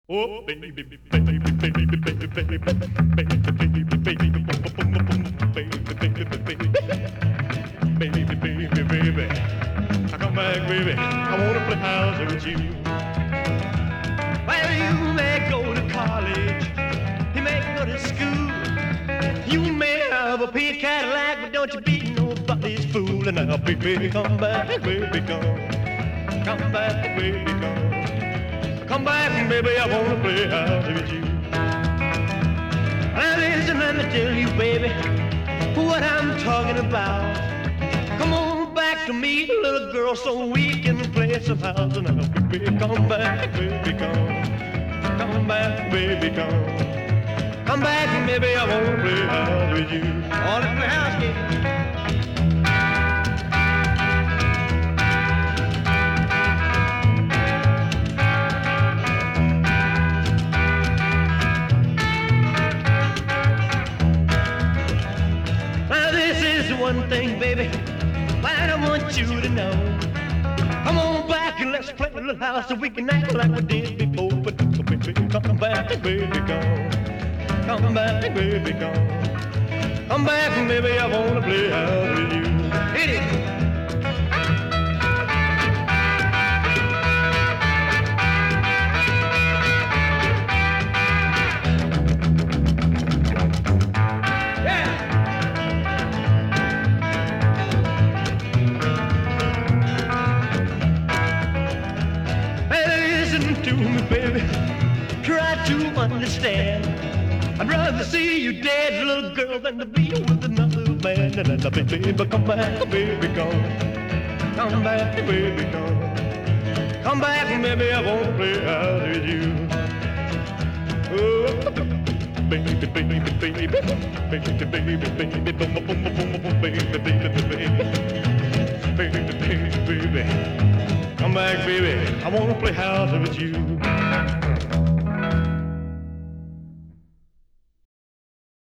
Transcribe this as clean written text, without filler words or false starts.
Oh, baby, baby, baby, baby, baby, baby, baby, baby, baby, I come back, baby. I wanna play house with you. Well, you may go to college, you may go to school, you may have a pink Cadillac, but don't you be nobody's fool. And now, baby, come back, baby, come back, baby, come back, baby, I wanna play house with you. Now listen, let me tell you, baby, what I'm talking about. Come on back to me, little girl, so we can play some house. And now, baby, come back, baby, come back, baby, come back, baby, I wanna play house with you. I wanna play house, yeah. One thing, baby, I want you to know. Come on back and let's play a little house so we can act like we did before. But baby, come back, baby, come back, baby, come back, baby, I wanna play house with you. Hit it. To me, baby, try to understand. I'd rather see you dead, little girl, than to be with another man. And baby, come back, baby, come back, baby, come back, baby, I wanna play house with you. Oh, baby, baby, baby, baby, baby, baby, baby, baby, come back, baby, I wanna play house with you.